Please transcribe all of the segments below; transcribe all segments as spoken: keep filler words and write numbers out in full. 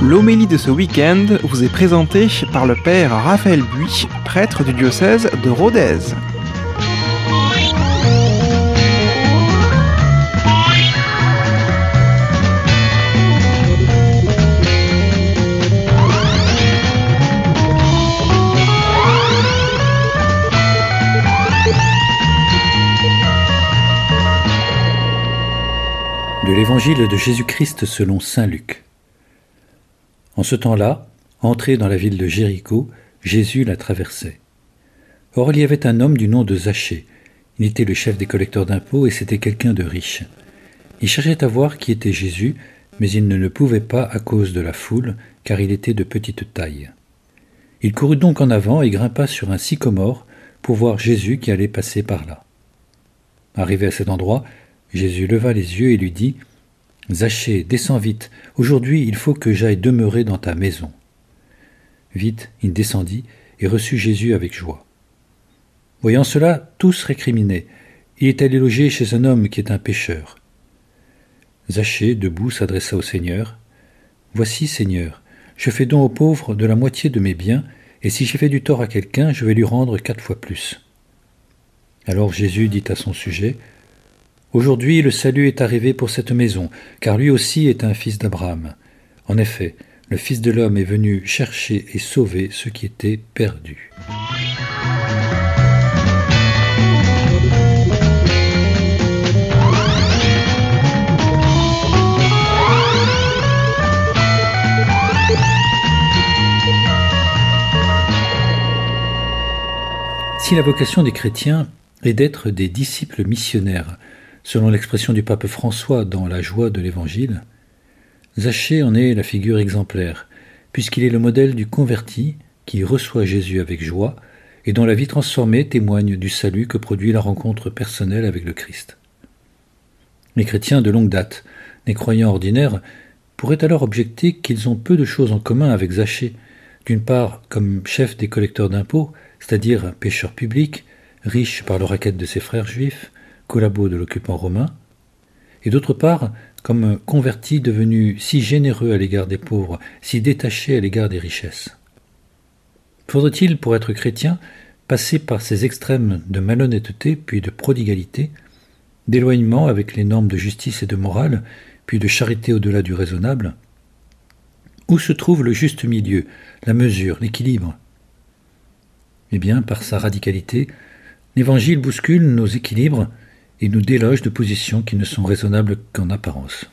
L'homélie de ce week-end vous est présentée par le père Raphaël Buy, prêtre du diocèse de Rodez. De l'Évangile de Jésus-Christ selon saint Luc. En ce temps-là, entré dans la ville de Jéricho, Jésus la traversait. Or il y avait un homme du nom de Zachée. Il était le chef des collecteurs d'impôts et c'était quelqu'un de riche. Il cherchait à voir qui était Jésus, mais il ne le pouvait pas à cause de la foule, car il était de petite taille. Il courut donc en avant et grimpa sur un sycomore pour voir Jésus qui allait passer par là. Arrivé à cet endroit, Jésus leva les yeux et lui dit « Zachée, descends vite, aujourd'hui il faut que j'aille demeurer dans ta maison. » Vite, il descendit et reçut Jésus avec joie. Voyant cela, tous récriminaient. Il est allé loger chez un homme qui est un pécheur. Zachée, debout, s'adressa au Seigneur. « Voici, Seigneur, je fais don aux pauvres de la moitié de mes biens, et si j'ai fait du tort à quelqu'un, je vais lui rendre quatre fois plus. » Alors Jésus dit à son sujet « Aujourd'hui, le salut est arrivé pour cette maison, car lui aussi est un fils d'Abraham. En effet, le Fils de l'homme est venu chercher et sauver ceux qui étaient perdus. » Si la vocation des chrétiens est d'être des disciples missionnaires, selon l'expression du pape François dans La joie de l'Évangile, Zachée en est la figure exemplaire, puisqu'il est le modèle du converti qui reçoit Jésus avec joie et dont la vie transformée témoigne du salut que produit la rencontre personnelle avec le Christ. Les chrétiens de longue date, les croyants ordinaires, pourraient alors objecter qu'ils ont peu de choses en commun avec Zachée, d'une part comme chef des collecteurs d'impôts, c'est-à-dire pécheur public, riche par le racket de ses frères juifs, collabo de l'occupant romain, et d'autre part comme converti devenu si généreux à l'égard des pauvres, si détaché à l'égard des richesses. Faudrait-il, pour être chrétien, passer par ces extrêmes de malhonnêteté puis de prodigalité, d'éloignement avec les normes de justice et de morale, puis de charité au-delà du raisonnable? Où se trouve le juste milieu, la mesure, l'équilibre? Eh bien, par sa radicalité, l'Évangile bouscule nos équilibres et nous déloge de positions qui ne sont raisonnables qu'en apparence.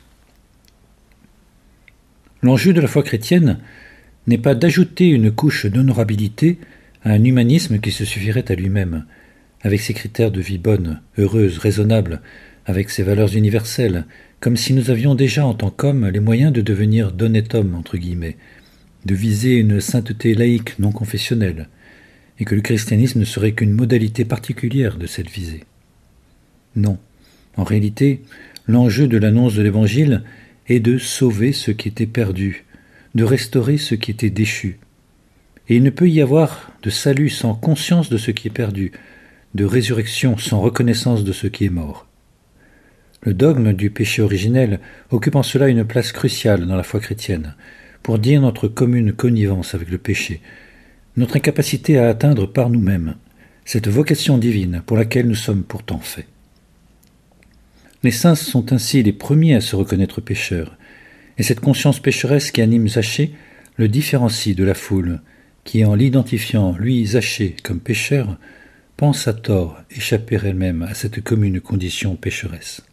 L'enjeu de la foi chrétienne n'est pas d'ajouter une couche d'honorabilité à un humanisme qui se suffirait à lui-même, avec ses critères de vie bonne, heureuse, raisonnable, avec ses valeurs universelles, comme si nous avions déjà en tant qu'hommes les moyens de devenir d'honnêtes hommes, entre guillemets, de viser une sainteté laïque non confessionnelle, et que le christianisme ne serait qu'une modalité particulière de cette visée. Non, en réalité, l'enjeu de l'annonce de l'Évangile est de sauver ceux qui étaient perdus, de restaurer ceux qui étaient déchus. Et il ne peut y avoir de salut sans conscience de ce qui est perdu, de résurrection sans reconnaissance de ce qui est mort. Le dogme du péché originel occupe en cela une place cruciale dans la foi chrétienne, pour dire notre commune connivence avec le péché, notre incapacité à atteindre par nous-mêmes cette vocation divine pour laquelle nous sommes pourtant faits. Les saints sont ainsi les premiers à se reconnaître pécheurs, et cette conscience pécheresse qui anime Zachée le différencie de la foule, qui en l'identifiant, lui, Zachée, comme pécheur, pense à tort échapper elle-même à cette commune condition pécheresse.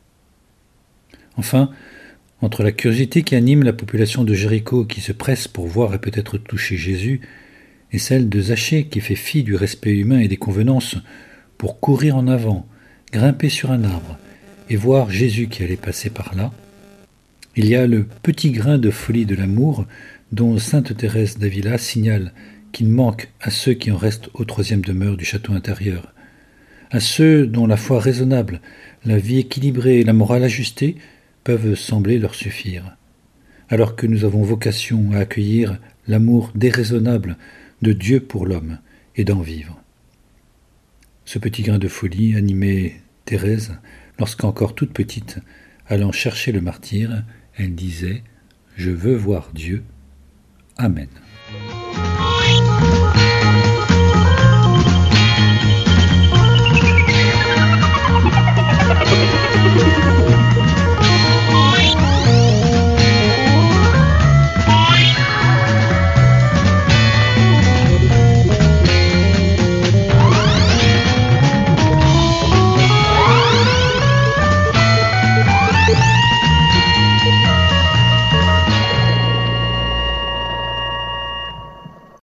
Enfin, entre la curiosité qui anime la population de Jéricho qui se presse pour voir et peut-être toucher Jésus, et celle de Zachée qui fait fi du respect humain et des convenances pour courir en avant, grimper sur un arbre et voir Jésus qui allait passer par là, il y a le petit grain de folie de l'amour dont sainte Thérèse d'Avila signale qu'il manque à ceux qui en restent au troisième demeure du château intérieur, à ceux dont la foi raisonnable, la vie équilibrée et la morale ajustée peuvent sembler leur suffire, alors que nous avons vocation à accueillir l'amour déraisonnable de Dieu pour l'homme et d'en vivre. Ce petit grain de folie animait Thérèse lorsqu'encore toute petite, allant chercher le martyr, elle disait « je veux voir Dieu. Amen.